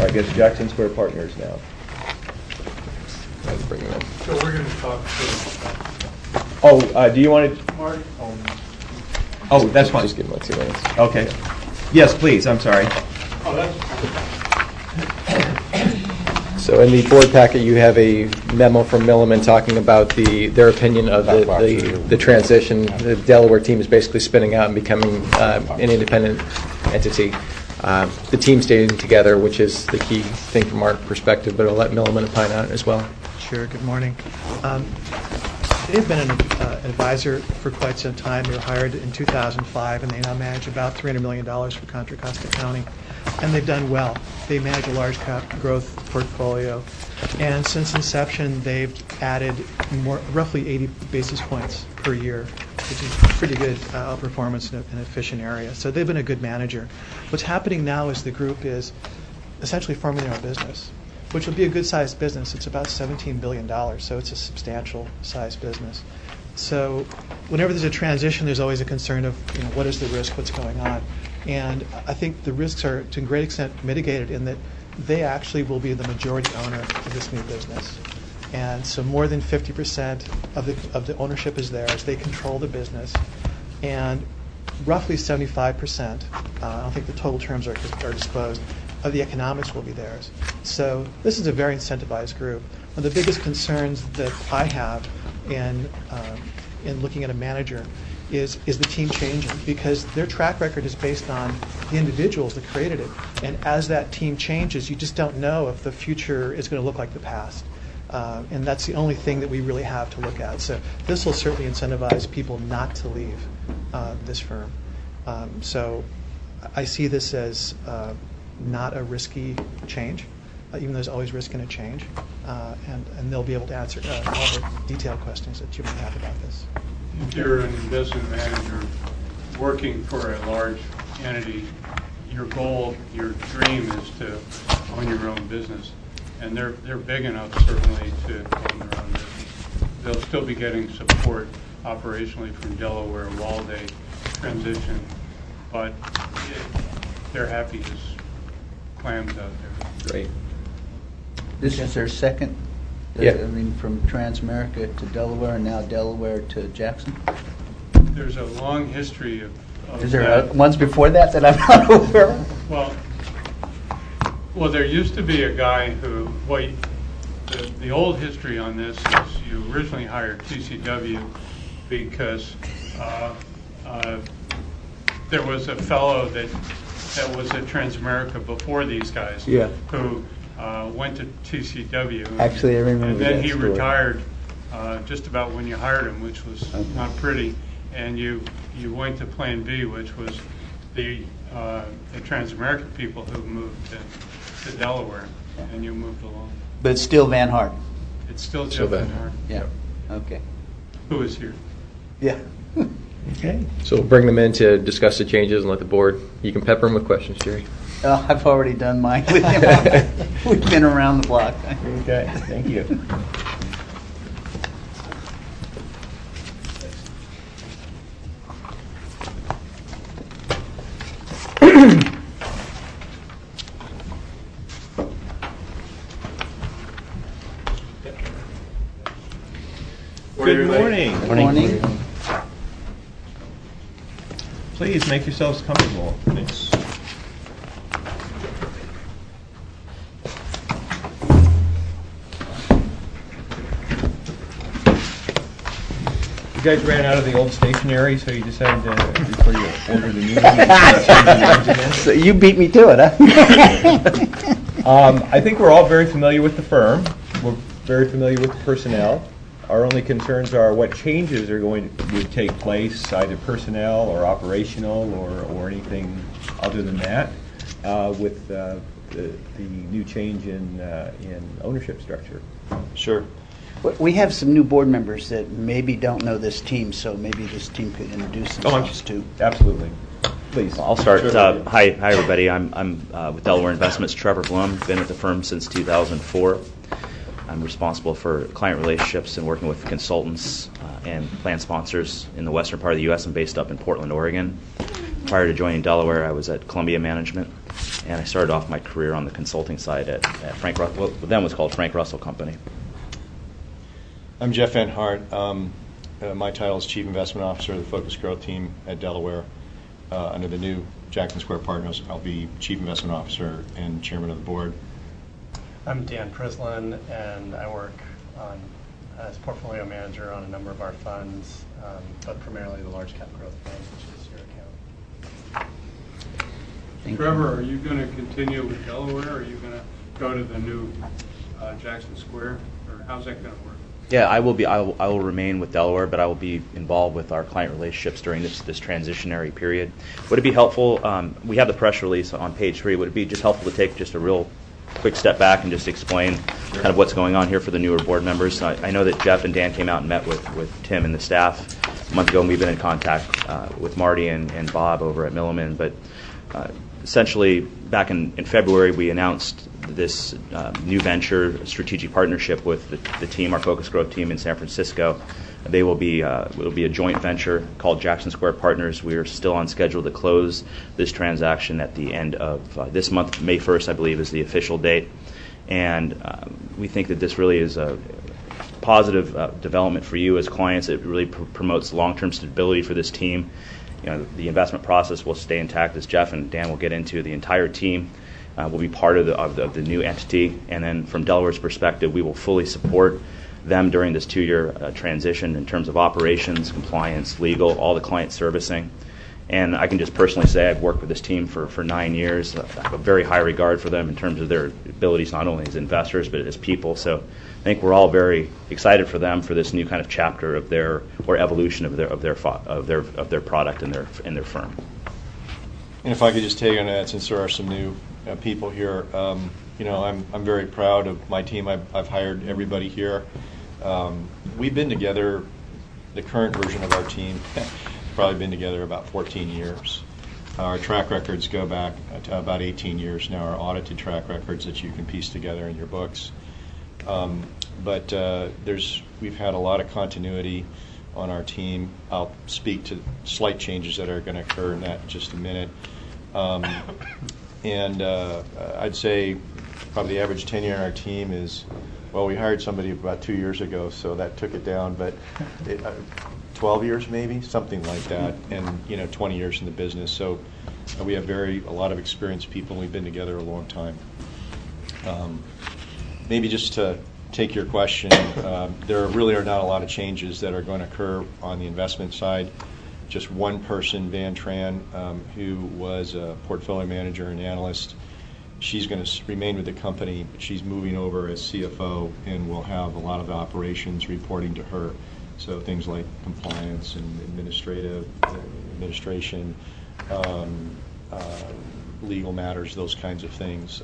I guess Jackson Square Partners now. Let's bring him in. So we're going to talk to... Oh, do you want to... Mark? Oh, that's fine. Just give him like 2 minutes. Okay. Yes, please. I'm sorry. Oh, that's... So in the board packet, you have a memo from Milliman talking about their opinion of the transition. The Delaware team is basically spinning out and becoming an independent entity. The team staying together, which is the key thing from our perspective, but I'll let Milliman opine on it as well. Sure. Good morning. They've been an advisor for quite some time. They were hired in 2005, and they now manage about $300 million for Contra Costa County. And they've done well. They manage a large cap growth portfolio. And since inception, they've added roughly 80 basis points per year, which is pretty good outperformance in an efficient area. So they've been a good manager. What's happening now is the group is essentially forming their own business, which will be a good-sized business. It's about $17 billion, so it's a substantial-sized business. So whenever there's a transition, there's always a concern of, what is the risk, what's going on? And I think the risks are, to a great extent, mitigated in that they actually will be the majority owner of this new business. And so more than 50% of the ownership is theirs. They control the business. And roughly 75%, I don't think the total terms are disclosed, of the economics will be theirs. So this is a very incentivized group. One of the biggest concerns that I have in looking at a manager is the team changing, because their track record is based on the individuals that created it. And as that team changes, you just don't know if the future is going to look like the past. And that's the only thing that we really have to look at. So this will certainly incentivize people not to leave this firm. So I see this as not a risky change, even though there's always risk in a change. And they'll be able to answer all the detailed questions that you might have about this. If you're an investment manager working for a large entity, your goal, your dream is to own your own business. And they're big enough, certainly, to own their own business. They'll still be getting support operationally from Delaware while they transition, but they're happy as clams out there. Great. This is their second? Yeah. I mean, from Transamerica to Delaware, and now Delaware to Jackson? There's a long history of Is there that. ones before that I'm not aware of? Well, there used to be a guy who, the old history on this is you originally hired TCW because there was a fellow that was at Transamerica before these guys who went to TCW. Actually, I remember And then that he story. retired just about when you hired him, which was not pretty. And you went to Plan B, which was the Transamerica people who moved to Delaware, and you moved along. But it's still Van Hart? It's still Jeff Van Hart. Yeah, okay. Who is here? Yeah. Okay. So we'll bring them in to discuss the changes and let the board, you can pepper them with questions, Jerry. I've already done mine with him. We've been around the block. Okay. Thank you. Good morning. Morning. Please make yourselves comfortable. Thanks. You guys ran out of the old stationery, so you decided to, before you order the new one. So you beat me to it, huh? I think we're all very familiar with the firm. We're very familiar with the personnel. Our only concerns are what changes are going to take place, either personnel or operational or anything other than that, with the new change in ownership structure. Sure. We have some new board members that maybe don't know this team, so maybe this team could introduce themselves too. Absolutely. Please. I'll start. Hi, everybody. I'm with Delaware Investments. Trevor Blum. Been with the firm since 2004. I'm responsible for client relationships and working with consultants and plan sponsors in the western part of the U.S. I'm based up in Portland, Oregon. Prior to joining Delaware, I was at Columbia Management. and I started off my career on the consulting side at Frank Russell, what then was called Frank Russell Company. I'm Jeff Van Hart. My title is Chief Investment Officer of the Focus Growth Team at Delaware. Under the new Jackson Square Partners, I'll be Chief Investment Officer and Chairman of the Board. I'm Dan Prislin, and I work as portfolio manager on a number of our funds, but primarily the large cap growth fund, which is your account. Trevor, are you going to continue with Delaware, or are you going to go to the new Jackson Square, or how's that going to work? Yeah, I will remain with Delaware, but I will be involved with our client relationships during this transitionary period. Would it be helpful? We have the press release on page 3. Would it be just helpful to take just a real quick step back and just explain kind of what's going on here for the newer board members? I know that Jeff and Dan came out and met with Tim and the staff a month ago, and we've been in contact with Marty and Bob over at Milliman. But essentially, back in February, we announced this new venture, strategic partnership with the team, our Focus Growth team in San Francisco. They will be it'll be a joint venture called Jackson Square Partners. We are still on schedule to close this transaction at the end of this month. May 1st, I believe, is the official date. And we think that this really is a positive development for you as clients. It really promotes long-term stability for this team. You know, the investment process will stay intact, as Jeff and Dan will get into. The entire team will be part of the new entity. And then from Delaware's perspective, we will fully support them during this 2-year transition in terms of operations, compliance, legal, all the client servicing. And I can just personally say I've worked with this team for 9 years. I have a very high regard for them in terms of their abilities, not only as investors, but as people. So I think we're all very excited for them for this new kind of chapter of their, or evolution of their product and their firm. And if I could just take on that, since there are some new people here, you know, I'm very proud of my team. I've hired everybody here. We've been together, the current version of our team, probably been together about 14 years. Our track records go back to about 18 years now, our audited track records that you can piece together in your books. But we've had a lot of continuity on our team. I'll speak to slight changes that are going to occur in that in just a minute. And I'd say probably the average tenure on our team is, well, we hired somebody about 2 years ago, so that took it down, but 12 years maybe, something like that, and 20 years in the business. So we have a lot of experienced people, and we've been together a long time. Maybe just to take your question, there really are not a lot of changes that are going to occur on the investment side. Just one person, Van Tran, who was a portfolio manager and analyst. She's going to remain with the company, but she's moving over as CFO and will have a lot of the operations reporting to her. So things like compliance and administration, legal matters, those kinds of things.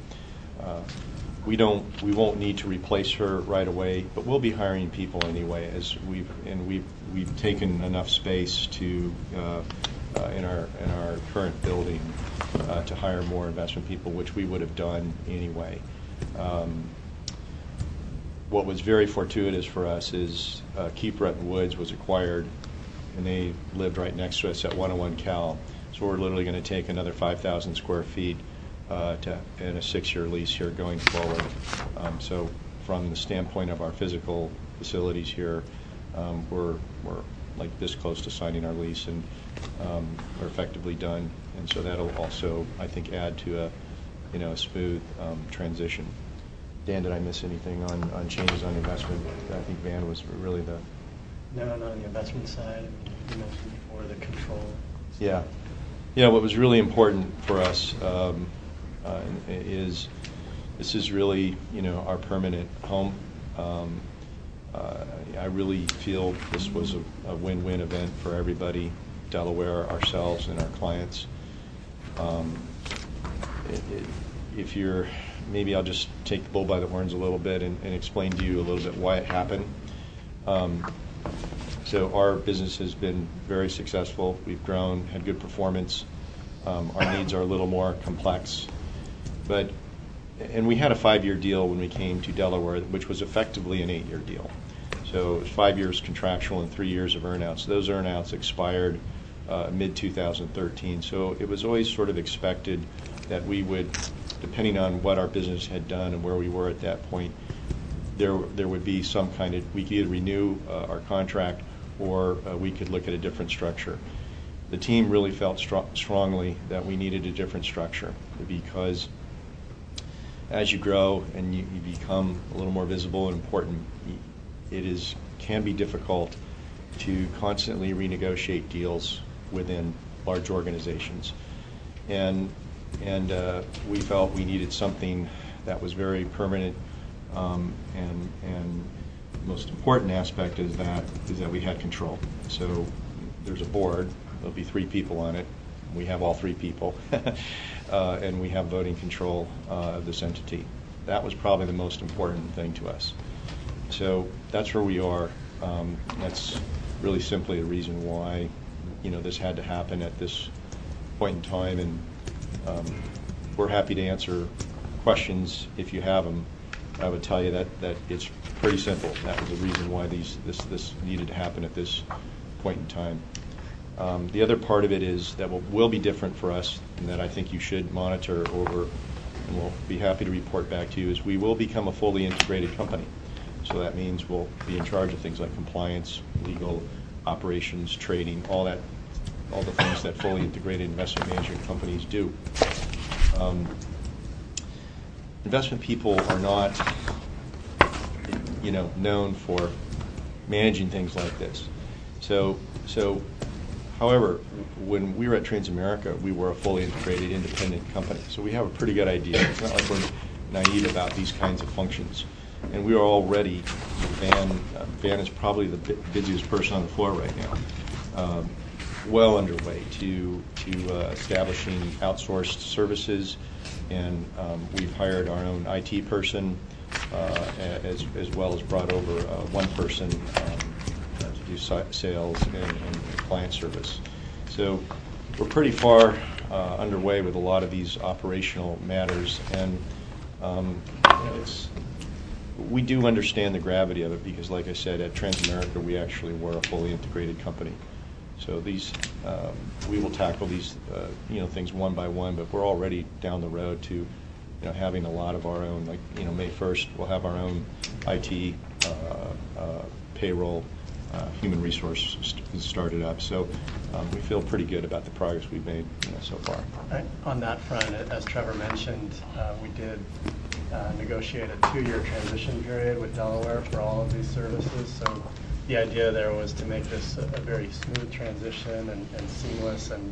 We won't need to replace her right away, but we'll be hiring people anyway, as we've taken enough space to in our current building to hire more investment people, which we would have done anyway. What was very fortuitous for us is Keefe Bruyette & Woods was acquired, and they lived right next to us at 101 Cal. So we're literally going to take another 5,000 square feet in a 6-year lease here going forward. So from the standpoint of our physical facilities here, we're like this close to signing our lease, and we're effectively done. And so that'll also, I think, add to a smooth transition. Dan, did I miss anything on changes on investment? I think Van was really the... No, not on the investment side. You mentioned before the control. Yeah. Yeah, what was really important for us is this is really, our permanent home. I really feel this was a win-win event for everybody, Delaware, ourselves, and our clients. Maybe I'll just take the bull by the horns a little bit and explain to you a little bit why it happened. So our business has been very successful. We've grown, had good performance. Our needs are a little more complex. And we had a 5-year deal when we came to Delaware, which was effectively an 8-year deal. So it was 5 years contractual and 3 years of earnouts. Those earnouts expired mid-2013. So it was always sort of expected that we would, depending on what our business had done and where we were at that point, there would be some kind of, we could either renew our contract or we could look at a different structure. The team really felt strongly that we needed a different structure, because as you grow and you become a little more visible and important, it can be difficult to constantly renegotiate deals within large organizations. And we felt we needed something that was very permanent, and the most important aspect is that we had control. So there's a board, there'll be 3 people on it. We have all 3 people, and we have voting control of this entity. That was probably the most important thing to us. So that's where we are. That's really simply the reason why, this had to happen at this point in time, and we're happy to answer questions if you have them. I would tell you that it's pretty simple. That was the reason why this needed to happen at this point in time. The other part of it is that what will be different for us, and that I think you should monitor over, and we'll be happy to report back to you, is we will become a fully integrated company. So that means we'll be in charge of things like compliance, legal, operations, trading, all the things that fully integrated investment management companies do. Investment people are not, known for managing things like this. So, however, when we were at Transamerica, we were a fully integrated independent company. So we have a pretty good idea. It's not like we're naive about these kinds of functions. And we are already, Van is probably the busiest person on the floor right now, well underway to establishing outsourced services, and we've hired our own IT person, as well as brought over one person to do sales and client service. So we're pretty far underway with a lot of these operational matters, and we do understand the gravity of it, because, like I said, at Transamerica we actually were a fully integrated company. So we will tackle these things one by one, but we're already down the road to having a lot of our own. Like May 1st we'll have our own IT, payroll, human resource started up. So we feel pretty good about the progress we've made so far. On that front, as Trevor mentioned, we did negotiate a 2-year transition period with Delaware for all of these services. So the idea there was to make this a very smooth transition and seamless, and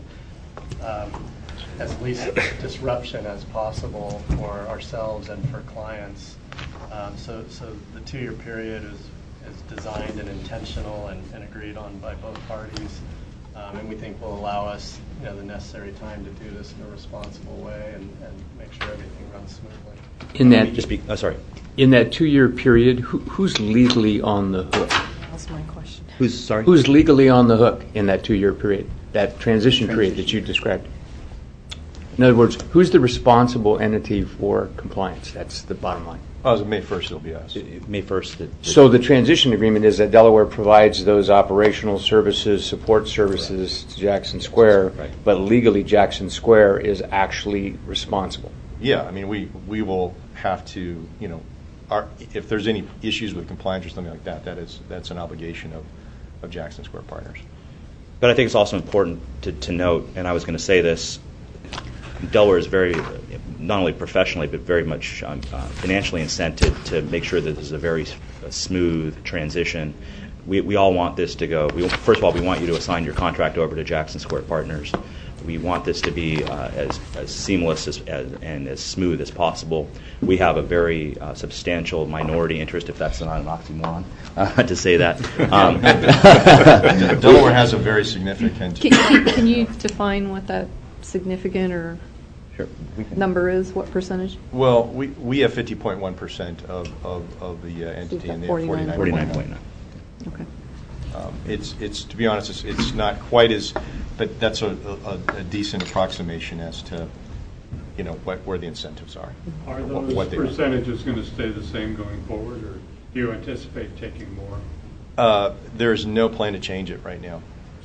as least disruption as possible for ourselves and for clients. So the 2-year period is designed and intentional and agreed on by both parties, and we think will allow us the necessary time to do this in a responsible way and make sure everything runs smoothly. In that, sorry. In that 2-year period, who's legally on the hook? That's my question. Who's legally on the hook in that 2-year period, that transition period that you described? In other words, who's the responsible entity for compliance? That's the bottom line. Oh, so May 1st it'll be us. May 1st. So the transition agreement is that Delaware provides those operational services, support services to Jackson Square, right. But legally Jackson Square is actually responsible. Yeah, I mean, we will have to, if there's any issues with compliance or something like that, that's an obligation of Jackson Square Partners. But I think it's also important to note, and I was going to say this, Delaware is very, not only professionally, but very much financially incented to make sure that this is a very smooth transition. We all want this to go. First of all, we want you to assign your contract over to Jackson Square Partners. We want this to be as seamless and as smooth as possible. We have a very substantial minority interest, if that's not an oxymoron to say that. Delaware has a very significant. Can you define what that significant or Sure. number is? What percentage? Well, we have 50.1% of the entity, and they have 49.9. Okay. It's to be honest, it's not quite as, but that's a decent approximation as to where the incentives are. Are those percentages going to stay the same going forward, or do you anticipate taking more? There's no plan to change it right now.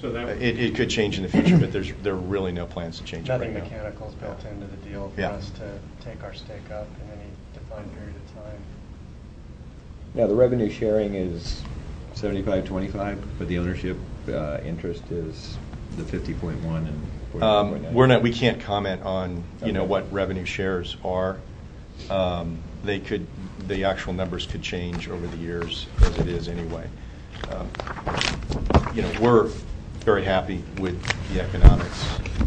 So that It could change in the future, but there are really no plans to change it right Nothing now. mechanical is built into the deal for Yeah. us to take our stake up in any defined period of time. Now, the revenue sharing is 75-25, but the ownership interest is the 50.1 and 49.9. We can't comment on, what revenue shares are. The actual numbers could change over the years as it is anyway. We're very happy with the economics.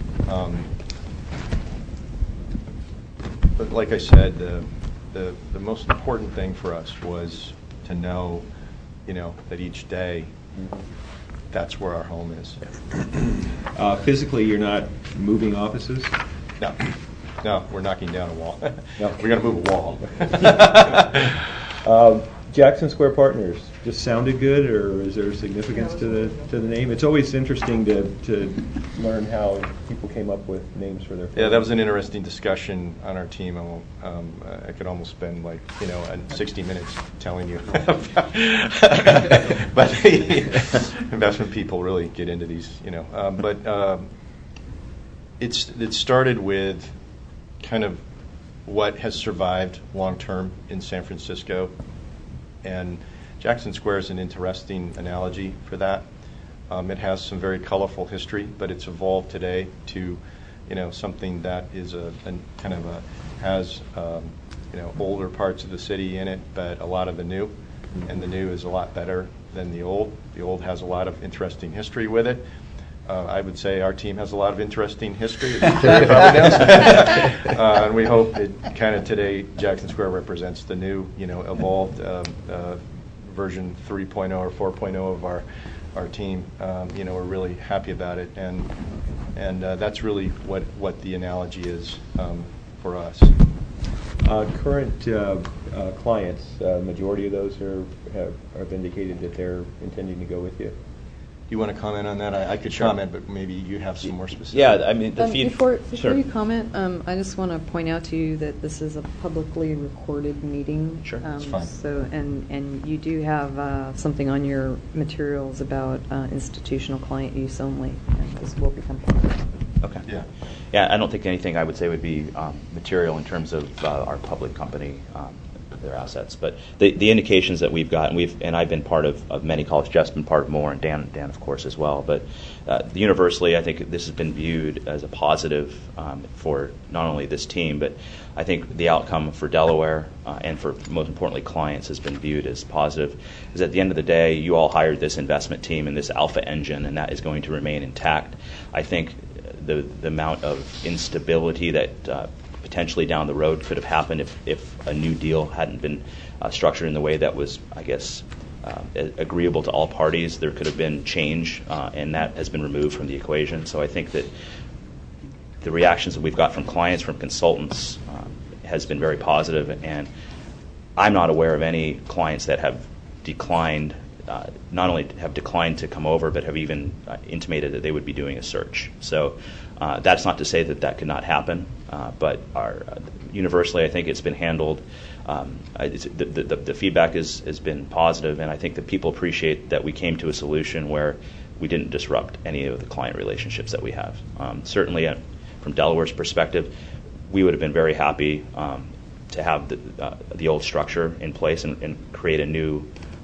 But like I said, the most important thing for us was to know, that each day that's where our home is. Physically, you're not moving offices? No, we're knocking down a wall. No. We're going to move a wall. Jackson Square Partners just sounded good, or is there significance to the name? It's always interesting to learn how people came up with names for their firm. Yeah, that was an interesting discussion on our team. I could almost spend 60 minutes telling you. But investment people really get into these, But it started with kind of what has survived long term in San Francisco. And Jackson Square is an interesting analogy for that. It has some very colorful history, but it's evolved today to, something that is has older parts of the city in it, but a lot of the new, and the new is a lot better than the old. The old has a lot of interesting history with it. I would say our team has a lot of interesting history, as Terry probably knows. And we hope that kind of today Jackson Square represents the new, evolved version 3.0 or 4.0 of our team. We're really happy about it, and that's really what the analogy is for us. Current clients, majority of those have indicated that they're intending to go with you. You want to comment on that? I could comment, but maybe you have some more specific. Yeah, I mean, Before Sure. you comment, I just want to point out to you that this is a publicly recorded meeting. Sure. That's fine. So, and you do have something on your materials about institutional client use only, and this will become part of it. Okay. Yeah. Yeah, I don't think anything I would say would be material in terms of our public company, their assets. But the indications that we've got, and I've been part of many calls, Jeff's been part of more, and Dan of course as well. But universally, I think this has been viewed as a positive for not only this team, but I think the outcome for Delaware and for most importantly clients has been viewed as positive. Because at the end of the day, you all hired this investment team and this alpha engine, and that is going to remain intact. I think the amount of instability that potentially down the road could have happened if a new deal hadn't been structured in the way that was, I guess, agreeable to all parties. There could have been change, and that has been removed from the equation. So I think that the reactions that we've got from clients, from consultants, has been very positive, and I'm not aware of any clients that have declined, not only have declined to come over, but have even intimated that they would be doing a search. So that's not to say that could not happen, but universally, I think it's been handled. The feedback has been positive, and I think that people appreciate that we came to a solution where we didn't disrupt any of the client relationships that we have. Certainly, from Delaware's perspective, we would have been very happy to have the old structure in place and create a new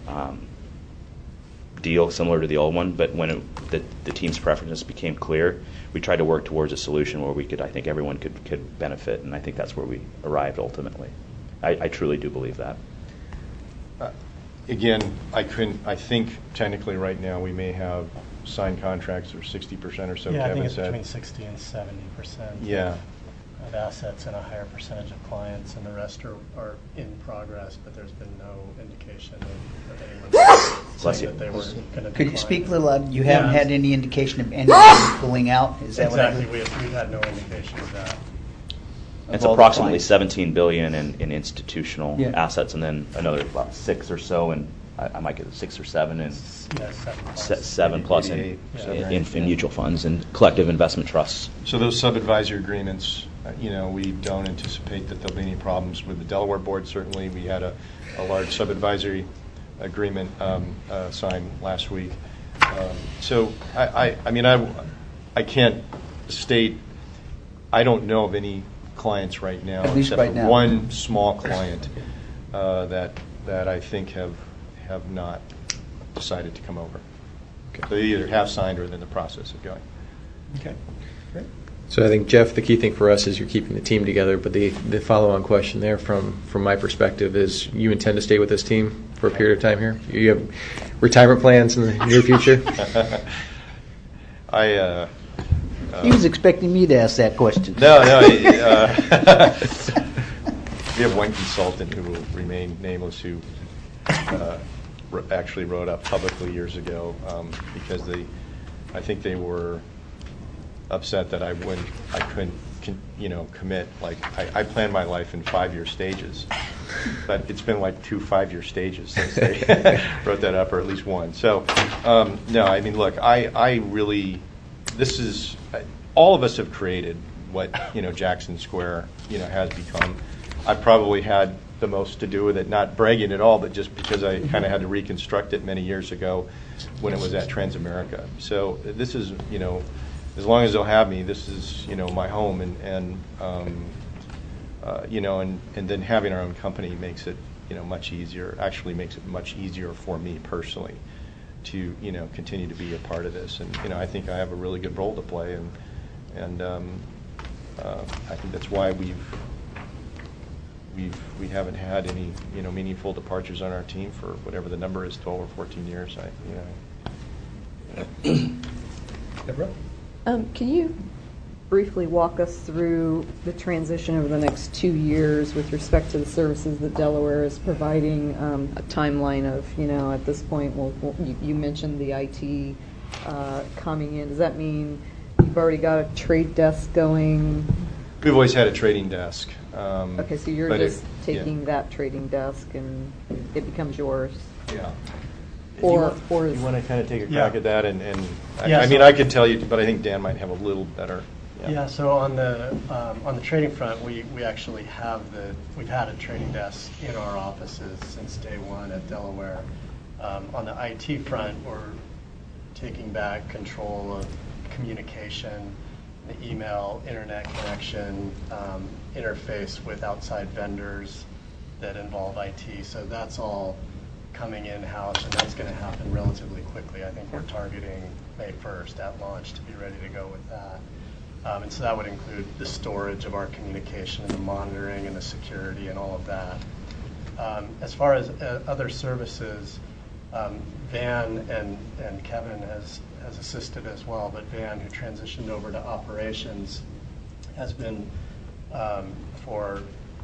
deal similar to the old one, but when the team's preferences became clear, we tried to work towards a solution where I think everyone could benefit, and I think that's where we arrived ultimately. I truly do believe that. Again, I think technically right now we may have signed contracts for 60% or so. Yeah, I think Kevin it's said. between 60 and 70%. Yeah. Of assets and a higher percentage of clients, and the rest are in progress, but there's been no indication of anyone saying that they were going to decline. Could you speak a little louder? You Yeah. haven't had any indication of anyone pulling out? Is that Exactly. what I heard? We've had no indication of that. It's Of all the approximately clients. $17 billion in institutional Yeah. assets, and then another about 6 or so, and I might get 6 or 7 in Yeah, 7+. 7 plus in, 88, in mutual funds and collective investment trusts. So those sub-advisory agreements, we don't anticipate that there'll be any problems with the Delaware board. Certainly, we had a large sub-advisory agreement signed last week. So I mean, I can't state, I don't know of any clients right now, At least except right for now. one small client that I think have not decided to come over. So they either have signed or they're in the process of going. Okay, great. So I think, Jeff, the key thing for us is you're keeping the team together, but the follow-on question there from my perspective is you intend to stay with this team for a period of time here? You have retirement plans in the near future? He was expecting me to ask that question. No. We have one consultant who will remain nameless who actually wrote up publicly years ago because I think they were upset that I couldn't commit. Like I planned my life in 5-year stages, but it's been like 2 5-year stages since they wrote that up, or at least one. So no, I mean, look, I really, this is, all of us have created what Jackson Square has become. I probably had the most to do with it, not bragging at all, but just because I kind of had to reconstruct it many years ago when it was at Transamerica. So this is, as long as they'll have me, this is, my home, and then having our own company makes it, much easier. Actually, makes it much easier for me personally to, continue to be a part of this. And I think I have a really good role to play, and I think that's why we haven't had any meaningful departures on our team for whatever the number is, 12 or 14 years. Deborah? Can you briefly walk us through the transition over the next 2 years with respect to the services that Delaware is providing? A timeline of, at this point, you mentioned the IT coming in. Does that mean you've already got a trade desk going? We've always had a trading desk. Okay, so you're just taking that trading desk and it becomes yours. Yeah. Or you want to kind of take a crack at that, and Yeah, I mean, so- I could tell you, but I think Dan might have a little better. Yeah, so on the trading front, we've had a trading desk in our offices since day one at Delaware. On the IT front, we're taking back control of communication, the email, internet connection, interface with outside vendors that involve IT. So that's all coming in-house, and that's going to happen relatively quickly. I think we're targeting May 1st at launch to be ready to go with that. And so that would include the storage of our communication and the monitoring and the security and all of that. As far as other services, Van and Kevin has assisted as well, but Van, who transitioned over to operations, has been for,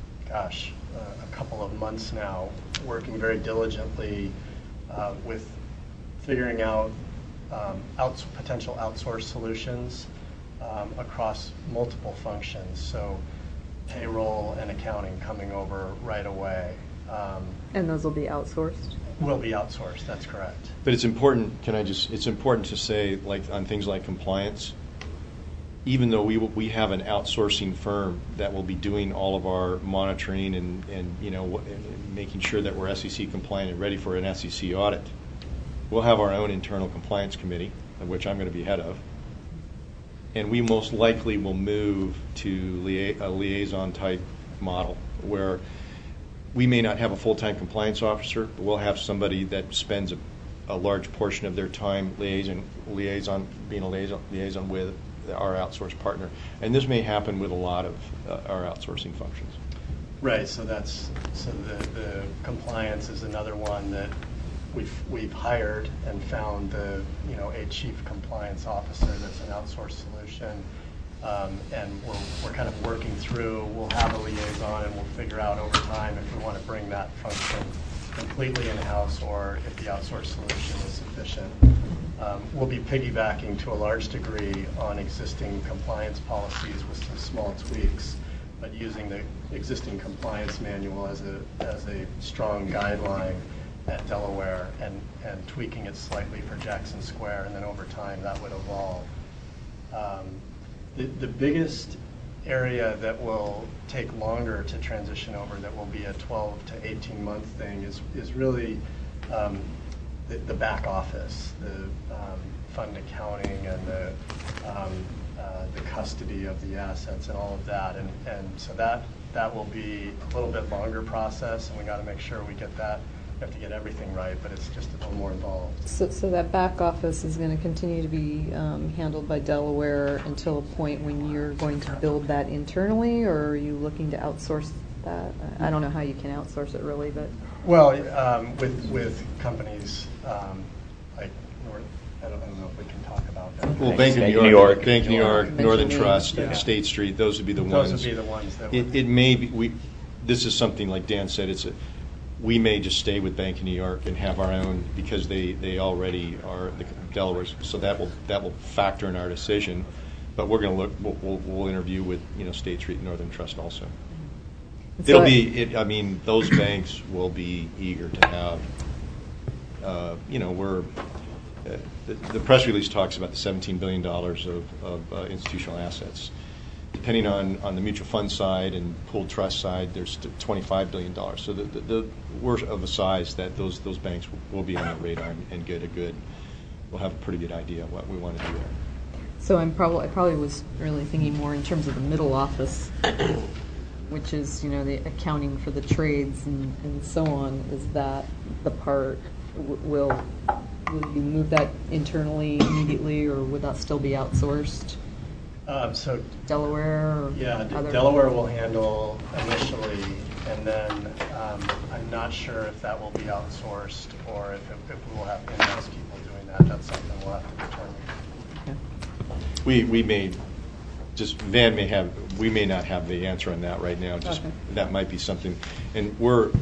a couple of months now, working very diligently with figuring out potential outsource solutions across multiple functions. So payroll and accounting coming over right away. And those will be outsourced? Will be outsourced, that's correct. But it's important, it's important to say, like on things like compliance, even though we have an outsourcing firm that will be doing all of our monitoring and making sure that we're SEC compliant and ready for an SEC audit, we'll have our own internal compliance committee, of which I'm going to be head of, and we most likely will move to a liaison type model where we may not have a full-time compliance officer, but we'll have somebody that spends a large portion of their time being a liaison with our outsourced partner. And this may happen with a lot of our outsourcing functions. Right, so the compliance is another one that we've hired and found a chief compliance officer that's an outsourced solution. And we're kind of working through, we'll have a liaison and we'll figure out over time if we want to bring that function completely in-house or if the outsourced solution is sufficient. We'll be piggybacking to a large degree on existing compliance policies with some small tweaks, but using the existing compliance manual as a strong guideline at Delaware and tweaking it slightly for Jackson Square, and then over time that would evolve. The biggest area that will take longer to transition over, that will be a 12 to 18 month thing, is really the back office, the fund accounting and the custody of the assets and all of that. And so that will be a little bit longer process, and we got to make sure we get that. We have to get everything right, but it's just a little more involved. So that back office is going to continue to be handled by Delaware until a point when you're going to build that internally, or are you looking to outsource that? I don't know how you can outsource it really, but Well, with companies like North, I don't know if we can talk about that. Well, Bank of New York, Bank of New York, Northern Trust, and State Street, those would be the ones. Those would be the ones that It may be, this is something like Dan said, we may just stay with Bank of New York and have our own, because they already are the Delaware's, so that will factor in our decision. But we're going to look, we'll interview with, State Street and Northern Trust also. So I mean, those banks will be eager to have, the press release talks about the $17 billion of institutional assets. Depending on the mutual fund side and pooled trust side, there's $25 billion. So we're of a size that those banks will be on the radar and we'll have a pretty good idea of what we want to do there. So I probably was really thinking more in terms of the middle office, which is, the accounting for the trades and so on. Is that the part, will you move that internally immediately, or would that still be outsourced? So Delaware? Or other Delaware will handle initially, and then I'm not sure if that will be outsourced or if we will have in-house people doing that. That's something we'll have to determine. We may we may not have the answer on that right now. That might be something, and what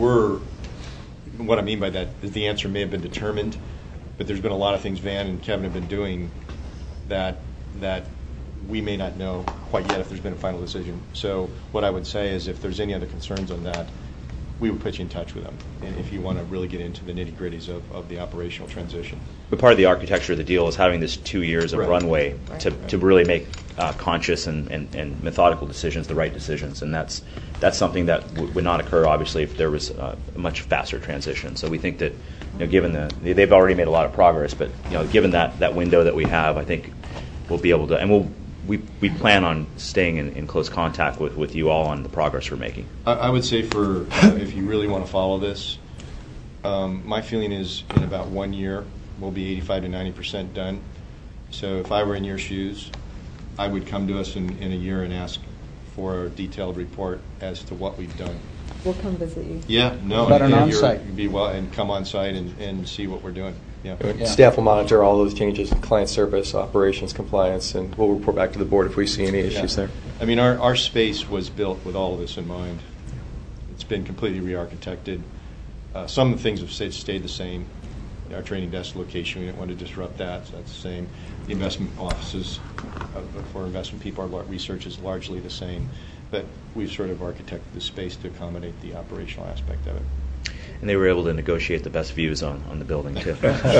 I mean by that is the answer may have been determined, but there's been a lot of things Van and Kevin have been doing that we may not know quite yet if there's been a final decision. So what I would say is, if there's any other concerns on that, we would put you in touch with them, and if you want to really get into the nitty-gritties of the operational transition. But part of the architecture of the deal is having this 2 years of runway to really make conscious and methodical decisions, the right decisions, and that's something that would not occur, obviously, if there was a much faster transition. So we think that, given they've already made a lot of progress, but given that window that we have, I think we'll be able to, and we plan on staying in close contact with you all on the progress we're making. I would say if you really want to follow this, my feeling is in about 1 year we'll be 85 to 90% done. So if I were in your shoes, I would come to us in a year and ask for a detailed report as to what we've done. We'll come visit you. Yeah, no. About an on-site. Be well and come on site and see what we're doing. Yeah. Staff will monitor all those changes in client service, operations, compliance, and we'll report back to the board if we see any issues there. I mean, our space was built with all of this in mind. It's been completely re-architected. Some of the things have stayed the same. Our training desk location, we didn't want to disrupt that, so that's the same. The investment offices for investment people, our research is largely the same. But we've sort of architected the space to accommodate the operational aspect of it. And they were able to negotiate the best views on the building, too.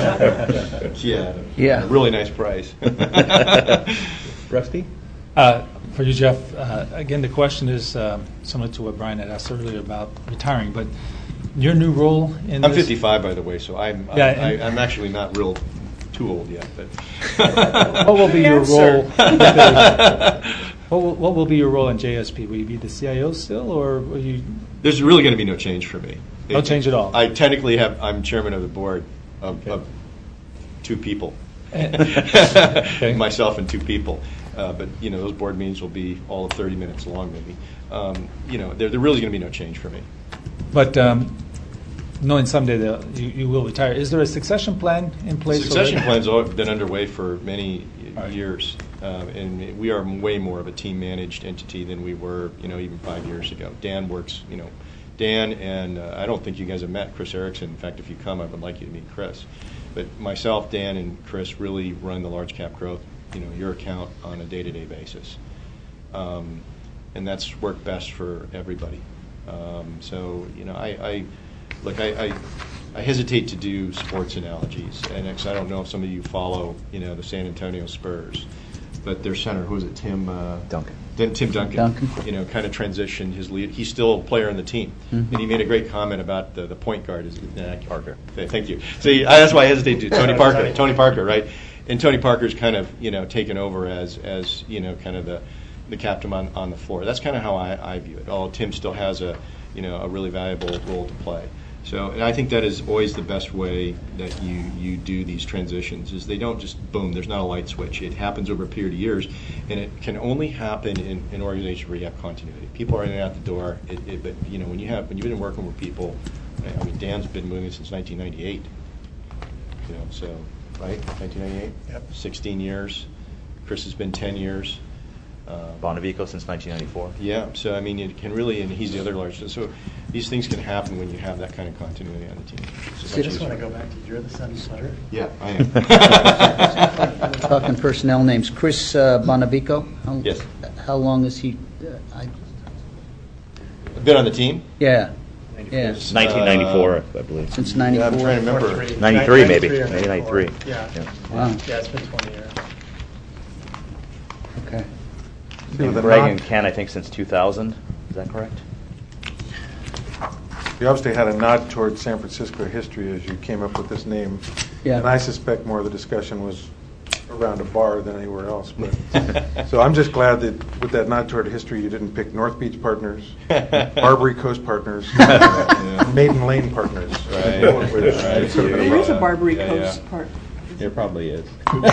Yeah. Really nice price. Rusty? For you, Jeff, again, the question is similar to what Brian had asked earlier about retiring, but your new role in I'm this... 55, by the way, so I'm actually not real too old yet. But what will be your role? What will be your role in JSP? Will you be the CIO still, or will you? There's really going to be no change for me. No change at all. I'm chairman of the board of two people, myself and two people. But those board meetings will be all of 30 minutes long, maybe. There really going to be no change for me. But knowing someday you will retire, is there a succession plan in place? The succession plan's been underway for many years, and we are way more of a team-managed entity than we were, even 5 years ago. Dan works, Dan and I don't think you guys have met Chris Erickson. In fact, if you come, I would like you to meet Chris. But myself, Dan, and Chris really run the large cap growth, your account on a day-to-day basis, and that's worked best for everybody. I hesitate to do sports analogies, and I don't know if some of you follow, the San Antonio Spurs, but their center, who is it, Tim Then Tim Duncan, kind of transitioned his lead. He's still a player in the team, and he made a great comment about the point guard. Parker. Thank you. See, that's why I hesitate to. Tony Parker. Tony Parker, right? And Tony Parker's kind of taken over as kind of the captain on the floor. That's kind of how I view it. Although Tim still has a really valuable role to play. So, and I think that is always the best way that you do these transitions, is they don't just boom, there's not a light switch. It happens over a period of years, and it can only happen in an organization where you have continuity. People are in and out the door, but when you've been working with people, I mean, Dan's been moving since 1998, so, right, 1998? Yep. 16 years. Chris has been 10 years. Bonavico since 1994. Yeah, so I mean, it can really, and he's the other large. So these things can happen when you have that kind of continuity on the team. I just want to go back to you're the sun sweater. Yeah, I am. We're talking personnel names. Chris Bonavico. Yes. How long is he? Been on the team? Yeah. 1994, I believe. Since '94. Yeah, I'm trying to remember. 93 maybe. 93 or Maybe 93. Yeah. Wow. Yeah, it's been 20 years. Okay. And Greg and Ken, I think, since 2000. Is that correct? You obviously had a nod towards San Francisco history as you came up with this name. Yeah. And I suspect more of the discussion was around a bar than anywhere else. But so I'm just glad that with that nod toward history, you didn't pick North Beach Partners, Barbary Coast Partners, Maiden Lane Partners. Right. There is a Barbary Coast part. There probably is.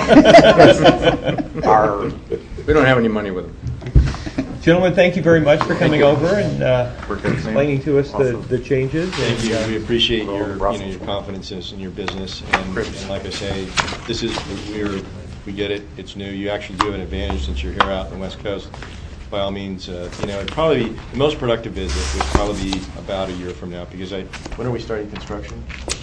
We don't have any money with them. Gentlemen, thank you very much for coming over and explaining to us the changes. Thank you. We appreciate your confidence in your business. And like I say, this is we get it. It's new. You actually do have an advantage since you're here out on the West Coast. By all means, it'd probably be the most productive visit would probably be about a year from now, because when are we starting construction?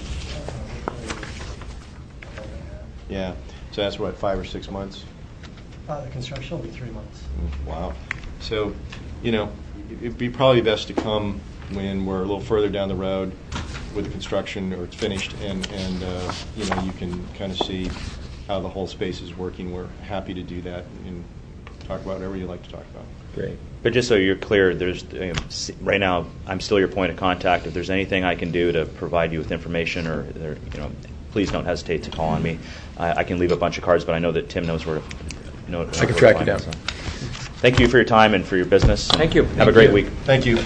Yeah. So that's what, 5 or 6 months? The construction will be 3 months. Wow. So, it'd be probably best to come when we're a little further down the road with the construction, or it's finished, and you can kind of see how the whole space is working. We're happy to do that and talk about whatever you'd like to talk about. Great. But just so you're clear, there's right now I'm still your point of contact. If there's anything I can do to provide you with information, or please don't hesitate to call on me. I can leave a bunch of cards, but I know that Tim knows where to. I can track you down. So. Thank you for your time and for your business. Thank you. Have a great week. Thank you.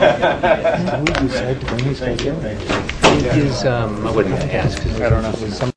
I wouldn't ask. I don't know.